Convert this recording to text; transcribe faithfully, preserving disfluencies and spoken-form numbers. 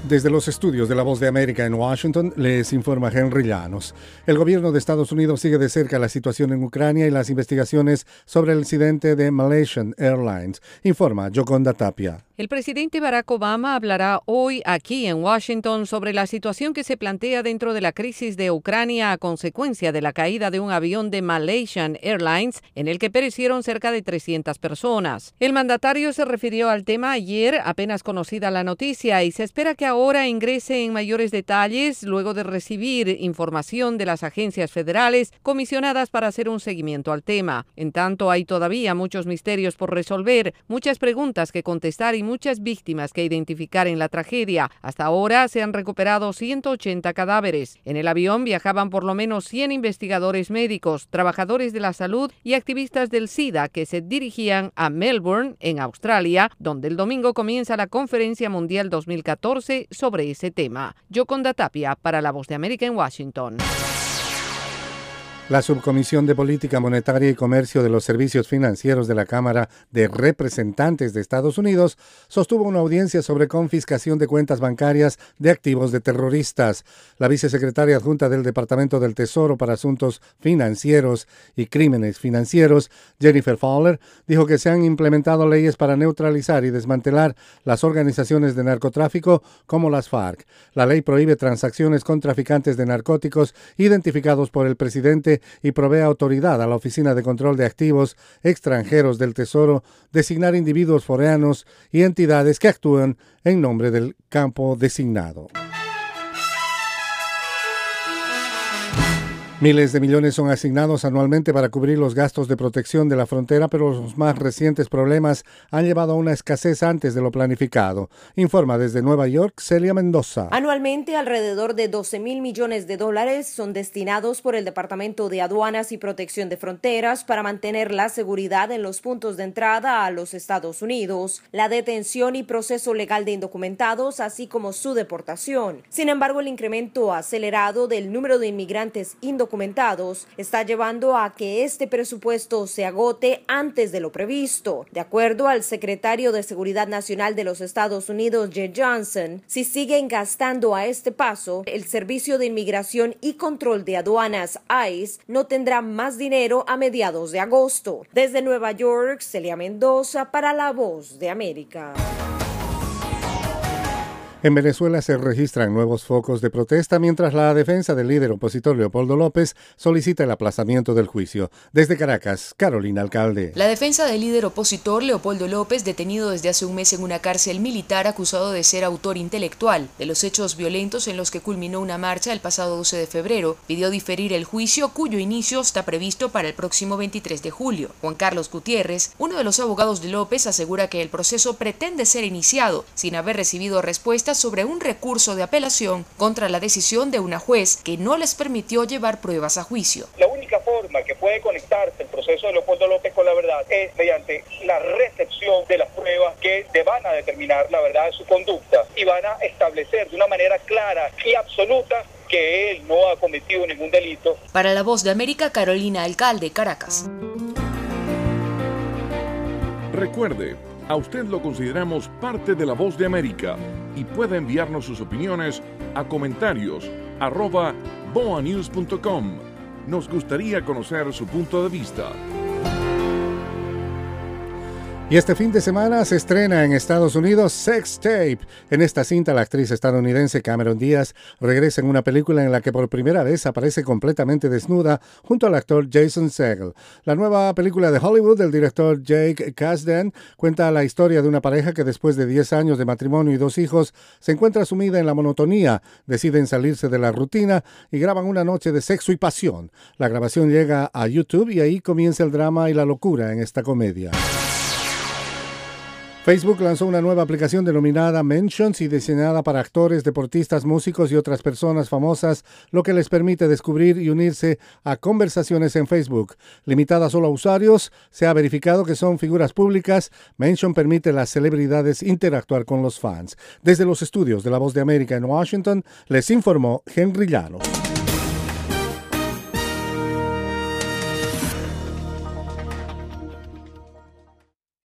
Desde los estudios de La Voz de América en Washington, les informa Henry Llanos. El gobierno de Estados Unidos sigue de cerca la situación en Ucrania y las investigaciones sobre el incidente de Malaysian Airlines, informa Yoconda Tapia. El presidente Barack Obama hablará hoy aquí en Washington sobre la situación que se plantea dentro de la crisis de Ucrania a consecuencia de la caída de un avión de Malaysian Airlines en el que perecieron cerca de trescientas personas. El mandatario se refirió al tema ayer, apenas conocida la noticia, y se espera que ahora ingrese en mayores detalles luego de recibir información de las agencias federales comisionadas para hacer un seguimiento al tema. En tanto, hay todavía muchos misterios por resolver, muchas preguntas que contestar y muchas víctimas que identificar en la tragedia. Hasta ahora se han recuperado ciento ochenta cadáveres. En el avión viajaban por lo menos cien investigadores médicos, trabajadores de la salud y activistas del SIDA que se dirigían a Melbourne, en Australia, donde el domingo comienza la Conferencia Mundial dos mil catorce sobre ese tema. Yoconda Tapia para La Voz de América en Washington. La Subcomisión de Política Monetaria y Comercio de los Servicios Financieros de la Cámara de Representantes de Estados Unidos sostuvo una audiencia sobre confiscación de cuentas bancarias de activos de terroristas. La vicesecretaria adjunta del Departamento del Tesoro para Asuntos Financieros y Crímenes Financieros, Jennifer Fowler, dijo que se han implementado leyes para neutralizar y desmantelar las organizaciones de narcotráfico como las FARC. La ley prohíbe transacciones con traficantes de narcóticos identificados por el presidente y provee autoridad a la Oficina de Control de Activos Extranjeros del Tesoro designar individuos foráneos y entidades que actúan en nombre del campo designado. Miles de millones son asignados anualmente para cubrir los gastos de protección de la frontera, pero los más recientes problemas han llevado a una escasez antes de lo planificado. Informa desde Nueva York, Celia Mendoza. Anualmente, alrededor de doce mil millones de dólares son destinados por el Departamento de Aduanas y Protección de Fronteras para mantener la seguridad en los puntos de entrada a los Estados Unidos, la detención y proceso legal de indocumentados, así como su deportación. Sin embargo, el incremento acelerado del número de inmigrantes indocumentados documentados está llevando a que este presupuesto se agote antes de lo previsto. De acuerdo al secretario de Seguridad Nacional de los Estados Unidos, Jeh Johnson, si siguen gastando a este paso, el Servicio de Inmigración y Control de Aduanas, ICE, no tendrá más dinero a mediados de agosto. Desde Nueva York, Celia Mendoza para La Voz de América. En Venezuela se registran nuevos focos de protesta mientras la defensa del líder opositor Leopoldo López solicita el aplazamiento del juicio. Desde Caracas, Carolina Alcalde. La defensa del líder opositor Leopoldo López, detenido desde hace un mes en una cárcel militar acusado de ser autor intelectual de los hechos violentos en los que culminó una marcha el pasado doce de febrero, pidió diferir el juicio cuyo inicio está previsto para el próximo veintitrés de julio. Juan Carlos Gutiérrez, uno de los abogados de López, asegura que el proceso pretende ser iniciado sin haber recibido respuesta sobre un recurso de apelación contra la decisión de una juez que no les permitió llevar pruebas a juicio. La única forma que puede conectarse el proceso de Leopoldo López con la verdad es mediante la recepción de las pruebas que te van a determinar la verdad de su conducta y van a establecer de una manera clara y absoluta que él no ha cometido ningún delito. Para La Voz de América, Carolina Alcalde, Caracas. Recuerde, a usted lo consideramos parte de La Voz de América y puede enviarnos sus opiniones a comentarios arroba boa news punto com. Nos gustaría conocer su punto de vista. Y este fin de semana se estrena en Estados Unidos Sex Tape. En esta cinta, la actriz estadounidense Cameron Díaz regresa en una película en la que por primera vez aparece completamente desnuda junto al actor Jason Segel. La nueva película de Hollywood del director Jake Kasdan cuenta la historia de una pareja que después de diez años de matrimonio y dos hijos se encuentra sumida en la monotonía, deciden salirse de la rutina y graban una noche de sexo y pasión. La grabación llega a YouTube y ahí comienza el drama y la locura en esta comedia. Facebook lanzó una nueva aplicación denominada Mentions y diseñada para actores, deportistas, músicos y otras personas famosas, lo que les permite descubrir y unirse a conversaciones en Facebook. Limitada solo a usuarios, se ha verificado que son figuras públicas. Mention permite a las celebridades interactuar con los fans. Desde los estudios de La Voz de América en Washington, les informó Henry Llanos.